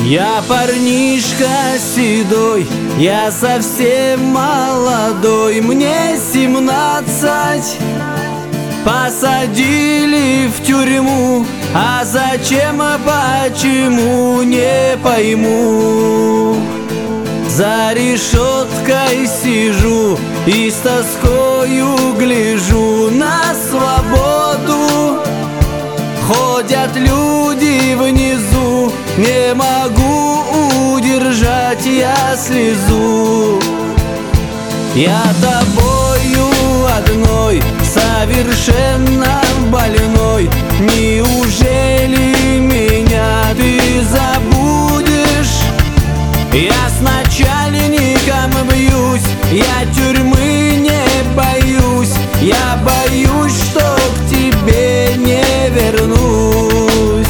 Я парнишка седой, я совсем молодой, мне 17. Посадили в тюрьму, а зачем, почему, не пойму. За решеткой сижу и с тоскою гляжу на свободу. Ходят люди внизу, не могу удержать я слезу. Я тобою одной, совершенно больной, неужели меня ты забудешь? Я с начальником бьюсь, я тюрьмы не боюсь, я боюсь, что к тебе не вернусь.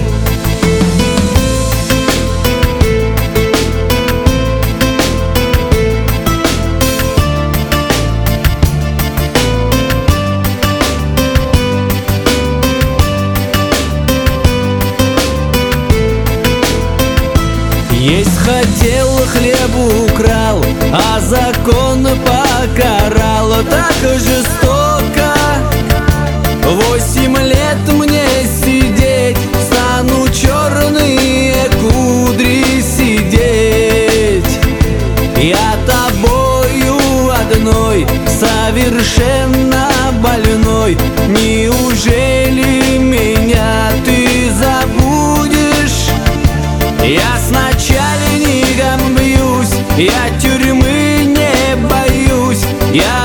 Есть хотел, хлеб украл, а закон покарал так жестоко. 8 лет мне сидеть, стану черные кудри сидеть. Я тобою одной, совершенно больной, неужели меня ты забудешь? Я с начальником бьюсь, я тюрьмы не боюсь, я